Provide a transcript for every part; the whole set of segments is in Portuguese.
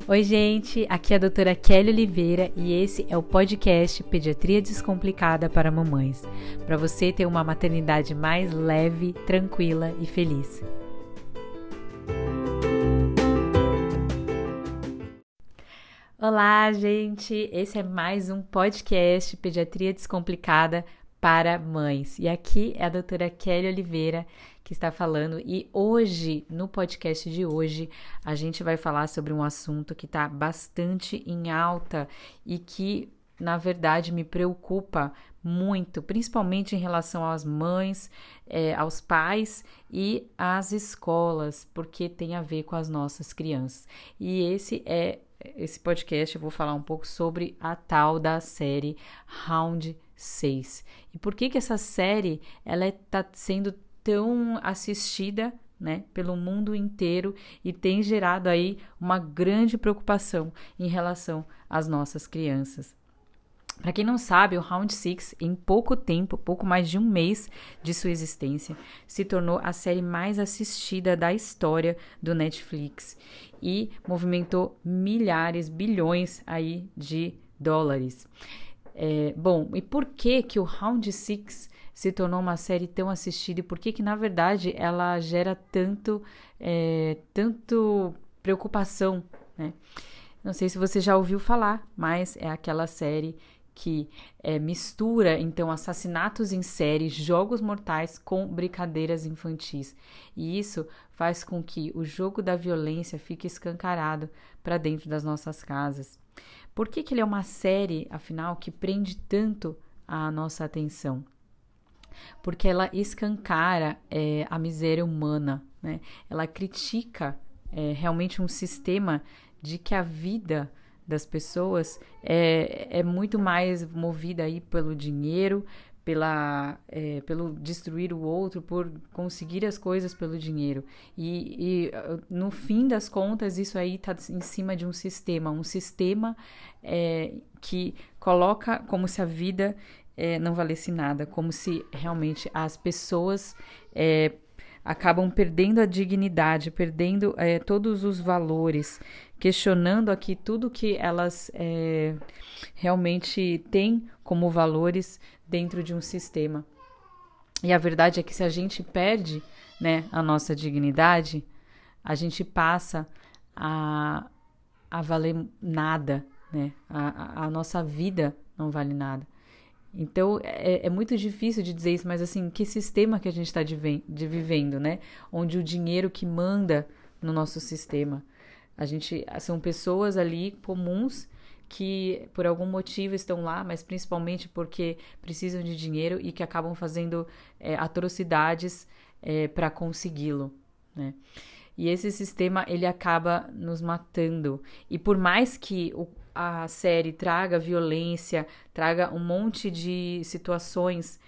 Oi, gente, aqui é a doutora Kelly Oliveira e esse é o podcast Pediatria Descomplicada para Mamães, para você ter uma maternidade mais leve, tranquila e feliz. Olá, gente, esse é mais um podcast Pediatria Descomplicada para Mães e aqui é a doutora Kelly Oliveira que está falando e hoje, no podcast de hoje, a gente vai falar sobre um assunto que está bastante em alta e que, na verdade, me preocupa muito, principalmente em relação às mães, aos pais e às escolas, porque tem a ver com as nossas crianças. E esse podcast eu vou falar um pouco sobre a tal da série Round 6. E por que essa série ela está sendo tão assistida, né, pelo mundo inteiro e tem gerado aí uma grande preocupação em relação às nossas crianças. Para quem não sabe, o Round 6, em pouco tempo, pouco mais de um mês de sua existência, se tornou a série mais assistida da história do Netflix e movimentou milhares, bilhões aí de dólares. Bom, e por que o Round 6 se tornou uma série tão assistida e por que na verdade, ela gera tanto preocupação, né? Não sei se você já ouviu falar, mas é aquela série que mistura, então, assassinatos em série, jogos mortais com brincadeiras infantis. E isso faz com que o jogo da violência fique escancarado para dentro das nossas casas. Por que ele é uma série, afinal, que prende tanto a nossa atenção? Porque ela escancara a miséria humana, né? Ela critica realmente um sistema de que a vida das pessoas é muito mais movida aí pelo dinheiro, pelo destruir o outro, por conseguir as coisas pelo dinheiro. E no fim das contas, isso aí está em cima de um sistema que coloca como se a vida não valesse nada, como se realmente as pessoas acabam perdendo a dignidade, perdendo todos os valores, questionando aqui tudo que elas realmente têm como valores dentro de um sistema. E a verdade é que se a gente perde, né, a nossa dignidade, a gente passa a valer nada, né? A nossa vida não vale nada. Então, é muito difícil de dizer isso, mas assim, que sistema que a gente está vivendo, né? Onde o dinheiro que manda no nosso sistema. São pessoas ali comuns que por algum motivo estão lá, mas principalmente porque precisam de dinheiro e que acabam fazendo atrocidades para consegui-lo, né? E esse sistema, ele acaba nos matando. E por mais que a série traga violência, traga um monte de situações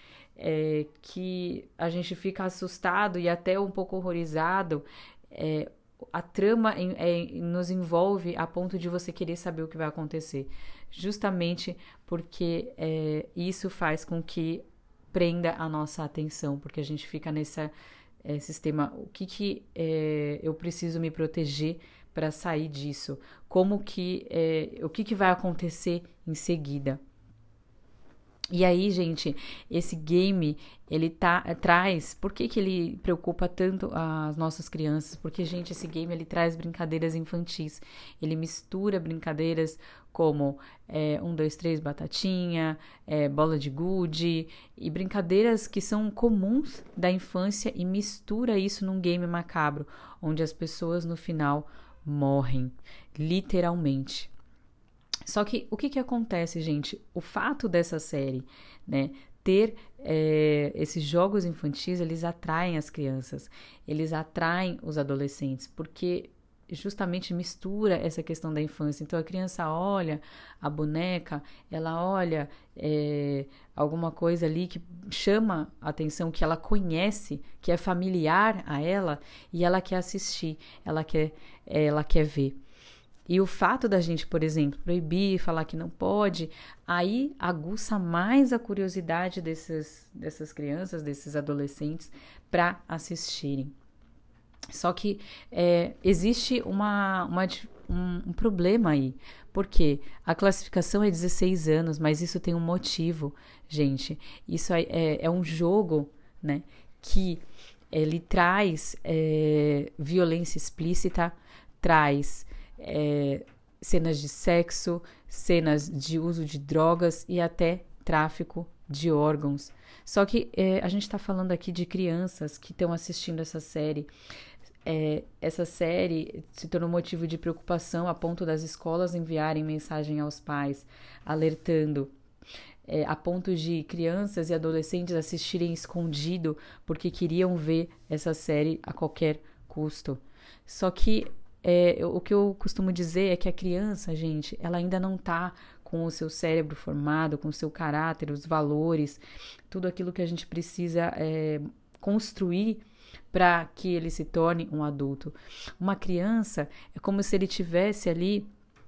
que a gente fica assustado e até um pouco horrorizado, a trama nos envolve a ponto de você querer saber o que vai acontecer. Justamente porque isso faz com que prenda a nossa atenção, porque a gente fica nesse sistema, o que eu preciso me proteger para sair disso? O que vai acontecer em seguida? E aí, gente, esse game, ele traz... Por que ele preocupa tanto as nossas crianças? Porque, gente, esse game, ele traz brincadeiras infantis. Ele mistura brincadeiras como 1, 2, 3, batatinha, bola de gude, e brincadeiras que são comuns da infância e mistura isso num game macabro, onde as pessoas, no final, morrem, literalmente. Só que o que acontece, gente? O fato dessa série, né, ter esses jogos infantis, eles atraem as crianças, eles atraem os adolescentes, porque justamente mistura essa questão da infância. Então a criança olha a boneca, ela olha alguma coisa ali que chama a atenção, que ela conhece, que é familiar a ela, e ela quer assistir, ela quer ver. E o fato da gente, por exemplo, proibir, falar que não pode, aí aguça mais a curiosidade dessas crianças, desses adolescentes, para assistirem. Só que existe uma um problema aí. Porque a classificação é 16 anos, mas isso tem um motivo, gente. Isso é um jogo, né, que ele traz violência explícita, traz cenas de sexo, cenas de uso de drogas e até tráfico de órgãos. Só que a gente está falando aqui de crianças que estão assistindo essa série. Essa série se tornou motivo de preocupação a ponto das escolas enviarem mensagem aos pais, alertando, a ponto de crianças e adolescentes assistirem escondido porque queriam ver essa série a qualquer custo. Só que o que eu costumo dizer é que a criança, gente, ela ainda não está com o seu cérebro formado, com o seu caráter, os valores, tudo aquilo que a gente precisa construir para que ele se torne um adulto. Uma criança é como se ele tivesse ali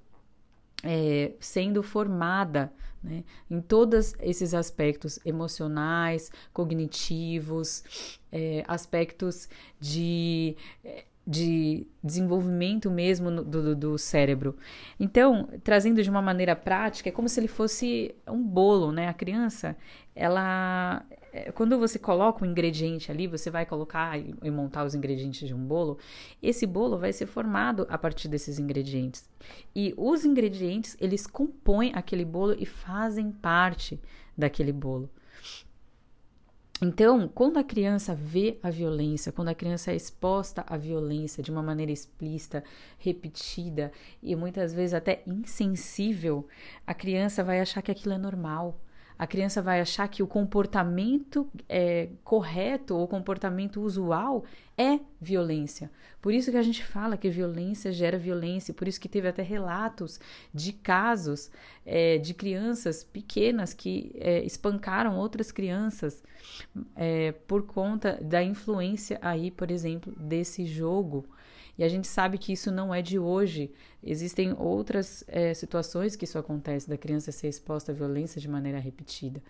sendo formada, né, em todos esses aspectos emocionais, cognitivos, aspectos de desenvolvimento mesmo do cérebro. Então, trazendo de uma maneira prática, é como se ele fosse um bolo, né? A criança, ela... Quando você coloca um ingrediente ali, você vai colocar e montar os ingredientes de um bolo, esse bolo vai ser formado a partir desses ingredientes. E os ingredientes, eles compõem aquele bolo e fazem parte daquele bolo. Então, quando a criança vê a violência, quando a criança é exposta à violência de uma maneira explícita, repetida e muitas vezes até insensível, a criança vai achar que aquilo é normal. A criança vai achar que o comportamento correto ou o comportamento usual é violência. Por isso que a gente fala que violência gera violência, por isso que teve até relatos de casos de crianças pequenas que espancaram outras crianças por conta da influência aí, por exemplo, desse jogo. E a gente sabe que isso não é de hoje. Existem outras situações que isso acontece, da criança ser exposta à violência de maneira repetida.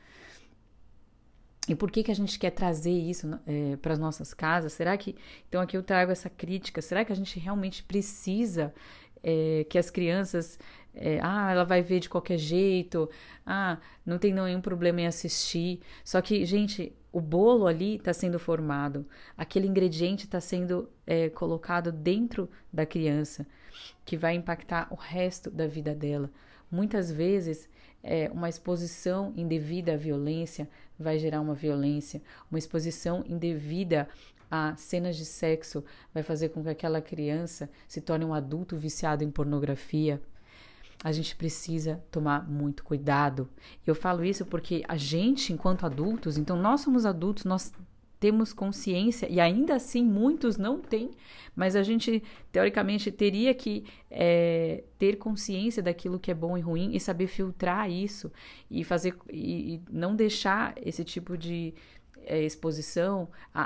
E por que a gente quer trazer isso para as nossas casas? Será que... Então aqui eu trago essa crítica. Será que a gente realmente precisa que as crianças... ela vai ver de qualquer jeito. Não tem nenhum problema em assistir. Só que, gente... O bolo ali está sendo formado, aquele ingrediente está sendo colocado dentro da criança, que vai impactar o resto da vida dela. Muitas vezes, uma exposição indevida à violência vai gerar uma violência. Uma exposição indevida a cenas de sexo vai fazer com que aquela criança se torne um adulto viciado em pornografia. A gente precisa tomar muito cuidado. Eu falo isso porque a gente, enquanto adultos, então nós somos adultos, nós temos consciência, e ainda assim muitos não têm, mas a gente, teoricamente, teria que ter consciência daquilo que é bom e ruim e saber filtrar isso e fazer e não deixar esse tipo de exposição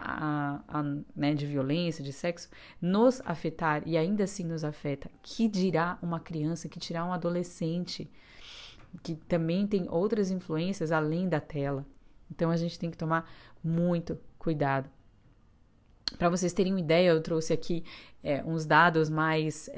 né, de violência, de sexo, nos afetar, e ainda assim nos afeta. Que dirá uma criança, que dirá um adolescente, que também tem outras influências além da tela. Então a gente tem que tomar muito cuidado. Para vocês terem uma ideia, eu trouxe aqui uns dados mais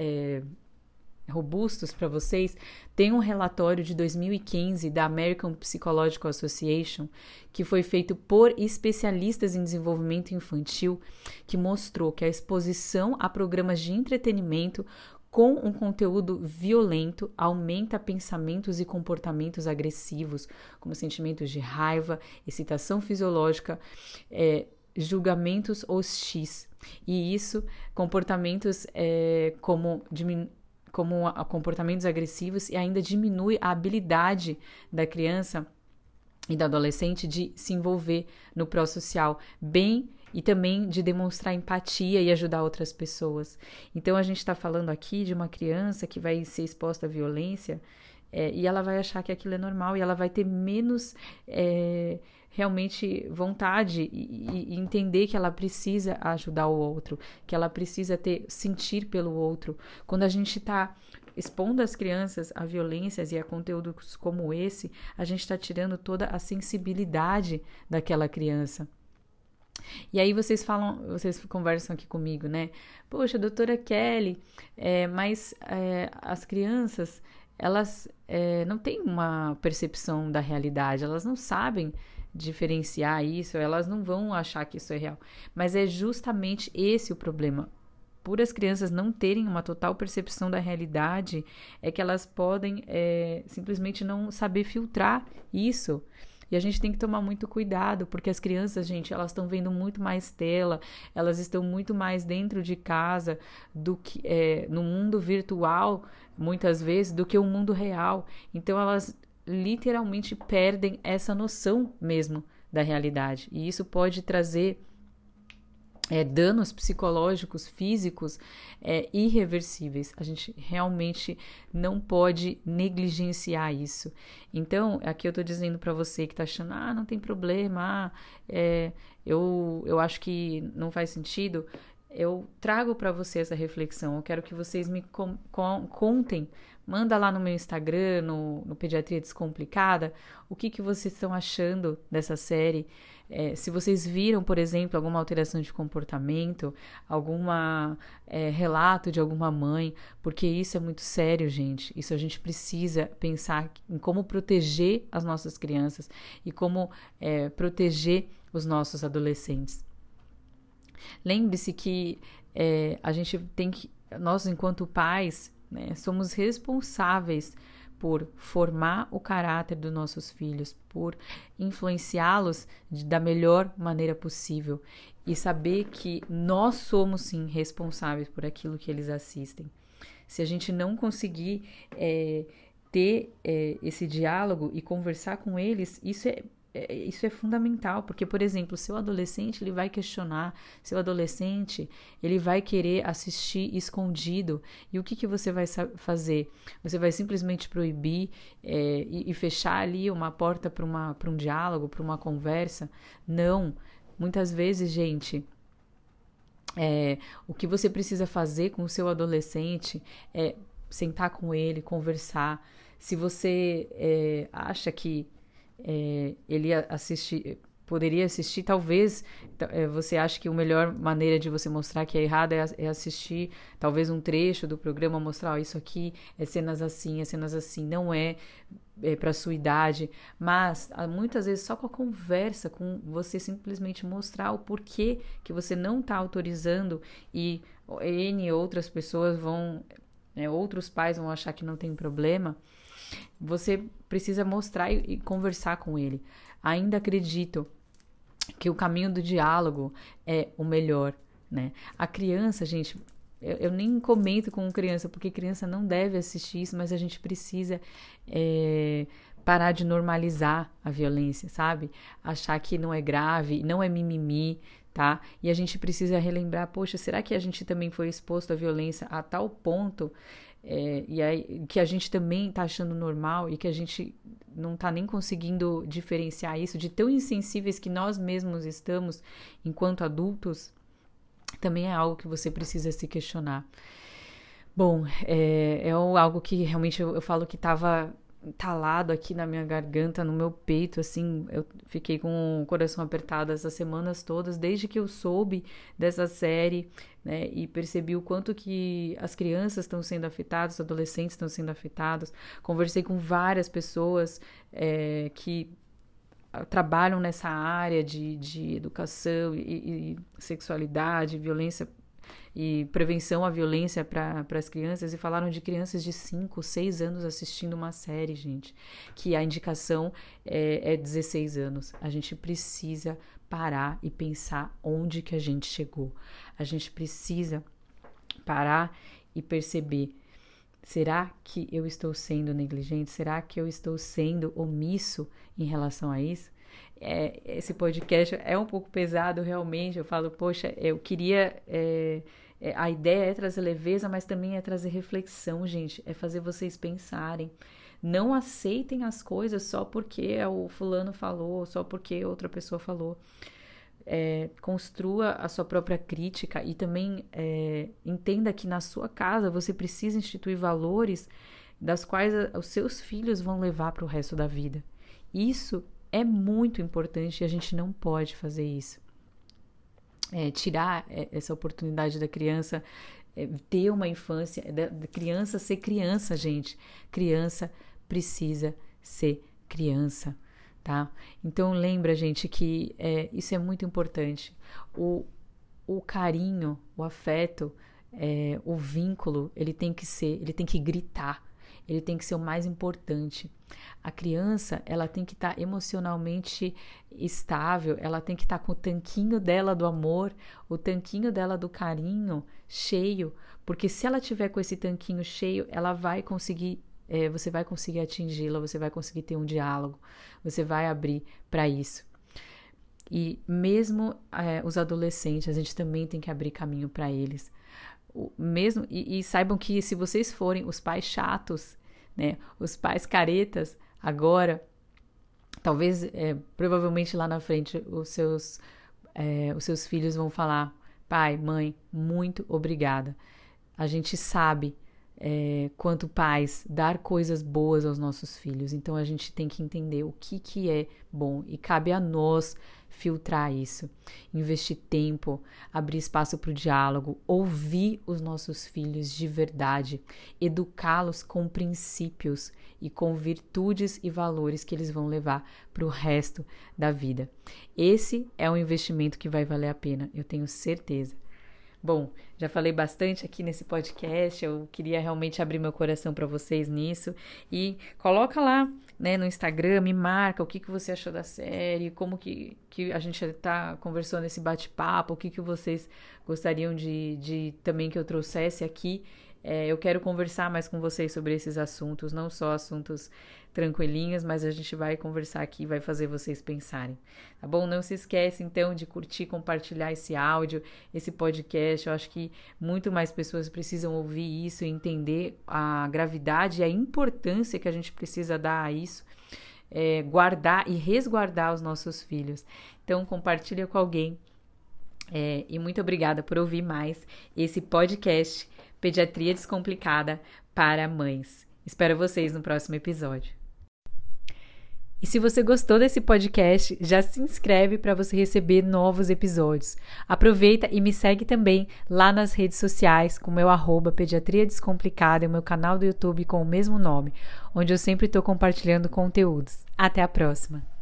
robustos para vocês. Tem um relatório de 2015 da American Psychological Association, que foi feito por especialistas em desenvolvimento infantil, que mostrou que a exposição a programas de entretenimento com um conteúdo violento aumenta pensamentos e comportamentos agressivos, como sentimentos de raiva, excitação fisiológica, julgamentos hostis. E isso, comportamentos como comportamentos agressivos, e ainda diminui a habilidade da criança e do adolescente de se envolver no pró-social bem e também de demonstrar empatia e ajudar outras pessoas. Então a gente está falando aqui de uma criança que vai ser exposta à violência e ela vai achar que aquilo é normal e ela vai ter menos realmente vontade e entender que ela precisa ajudar o outro, que ela precisa sentir pelo outro. Quando a gente está expondo as crianças a violências e a conteúdos como esse, a gente está tirando toda a sensibilidade daquela criança. E aí vocês conversam aqui comigo, né? Poxa, doutora Kelly, mas as crianças, elas não têm uma percepção da realidade, elas não sabem diferenciar isso, elas não vão achar que isso é real. Mas é justamente esse o problema. Por as crianças não terem uma total percepção da realidade, é que elas podem simplesmente não saber filtrar isso. E a gente tem que tomar muito cuidado, porque as crianças, gente, elas estão vendo muito mais tela, elas estão muito mais dentro de casa do que no mundo virtual, muitas vezes, do que o mundo real. Então, elas literalmente perdem essa noção mesmo da realidade. E isso pode trazer danos psicológicos, físicos irreversíveis. A gente realmente não pode negligenciar isso. Então, aqui eu tô dizendo para você que tá achando, não tem problema, eu acho que não faz sentido. Eu trago para você essa reflexão. Eu quero que vocês me contem. Manda lá no meu Instagram, no Pediatria Descomplicada, o que vocês estão achando dessa série. Se vocês viram, por exemplo, alguma alteração de comportamento, algum relato de alguma mãe, porque isso é muito sério, gente. Isso a gente precisa pensar em como proteger as nossas crianças e como proteger os nossos adolescentes. Lembre-se que a gente tem que, nós enquanto pais, né, somos responsáveis por formar o caráter dos nossos filhos, por influenciá-los da melhor maneira possível e saber que nós somos sim responsáveis por aquilo que eles assistem. Se a gente não conseguir ter esse diálogo e conversar com eles, isso é fundamental, porque, por exemplo, seu adolescente, ele vai questionar, seu adolescente, ele vai querer assistir escondido, e o que você vai fazer? Você vai simplesmente proibir e fechar ali uma porta para um diálogo, para uma conversa? Não, muitas vezes, gente, o que você precisa fazer com o seu adolescente é sentar com ele, conversar. Se você acha que ele poderia assistir, talvez você acha que a melhor maneira de você mostrar que é errado é assistir talvez um trecho do programa, mostrar isso aqui é cenas assim, não é para sua idade, mas muitas vezes só com a conversa, com você simplesmente mostrar o porquê que você não está autorizando e outras pessoas outros pais vão achar que não tem problema. Você precisa mostrar e conversar com ele. Ainda acredito que o caminho do diálogo é o melhor, né? A criança, gente, eu nem comento com criança, porque criança não deve assistir isso, mas a gente precisa parar de normalizar a violência, sabe? Achar que não é grave, não é mimimi, tá? E a gente precisa relembrar, poxa, será que a gente também foi exposto à violência a tal ponto e aí, que a gente também tá achando normal e que a gente não tá nem conseguindo diferenciar isso, de tão insensíveis que nós mesmos estamos enquanto adultos? Também é algo que você precisa se questionar. Bom, é algo que realmente eu falo que estava entalado aqui na minha garganta, no meu peito, assim, eu fiquei com o coração apertado essas semanas todas, desde que eu soube dessa série, né, e percebi o quanto que as crianças estão sendo afetadas, os adolescentes estão sendo afetados. Conversei com várias pessoas que trabalham nessa área de educação e sexualidade, violência e prevenção à violência para as crianças, e falaram de crianças de 5, 6 anos assistindo uma série, gente, que a indicação é 16 anos. A gente precisa parar e pensar onde que a gente chegou. A gente precisa parar e perceber, será que eu estou sendo negligente? Será que eu estou sendo omisso em relação a isso? Esse podcast é um pouco pesado, realmente. Eu falo, poxa, eu queria... a ideia é trazer leveza, mas também é trazer reflexão, gente. É fazer vocês pensarem. Não aceitem as coisas só porque o fulano falou, só porque outra pessoa falou. Construa a sua própria crítica e também entenda que na sua casa você precisa instituir valores das quais os seus filhos vão levar para o resto da vida. Isso é muito importante e a gente não pode fazer isso. tirar essa oportunidade da criança ter uma infância, da criança ser criança, gente. Criança precisa ser criança, tá? Então lembra, gente, que isso é muito importante. O carinho, o afeto, o vínculo, ele tem que gritar, ele tem que ser o mais importante. A criança, ela tem que estar emocionalmente estável, ela tem que estar com o tanquinho dela do amor, o tanquinho dela do carinho cheio, porque se ela tiver com esse tanquinho cheio, ela vai conseguir, você vai conseguir atingi-la, você vai conseguir ter um diálogo, você vai abrir para isso. E mesmo os adolescentes, a gente também tem que abrir caminho para eles. Mesmo e saibam que se vocês forem os pais chatos, né, os pais caretas, agora, talvez, provavelmente lá na frente, os seus filhos vão falar: pai, mãe, muito obrigada. A gente sabe quanto pais dar coisas boas aos nossos filhos, então a gente tem que entender o que é bom e cabe a nós filtrar isso, investir tempo, abrir espaço para o diálogo, ouvir os nossos filhos de verdade, educá-los com princípios e com virtudes e valores que eles vão levar para o resto da vida. Esse é um investimento que vai valer a pena, eu tenho certeza. Bom, já falei bastante aqui nesse podcast, eu queria realmente abrir meu coração para vocês nisso, e coloca lá, né, no Instagram, me marca o que você achou da série, como que a gente está conversando nesse bate-papo, o que vocês gostariam de também que eu trouxesse aqui. Eu quero conversar mais com vocês sobre esses assuntos, não só assuntos tranquilinhos, mas a gente vai conversar aqui, vai fazer vocês pensarem, tá bom? Não se esquece, então, de curtir, compartilhar esse áudio, esse podcast. Eu acho que muito mais pessoas precisam ouvir isso e entender a gravidade e a importância que a gente precisa dar a isso, guardar e resguardar os nossos filhos. Então, compartilha com alguém. E muito obrigada por ouvir mais esse podcast Pediatria Descomplicada para Mães. Espero vocês no próximo episódio. E se você gostou desse podcast, já se inscreve para você receber novos episódios. Aproveita e me segue também lá nas redes sociais com o meu @Pediatria Descomplicada e o meu canal do YouTube com o mesmo nome, onde eu sempre estou compartilhando conteúdos. Até a próxima!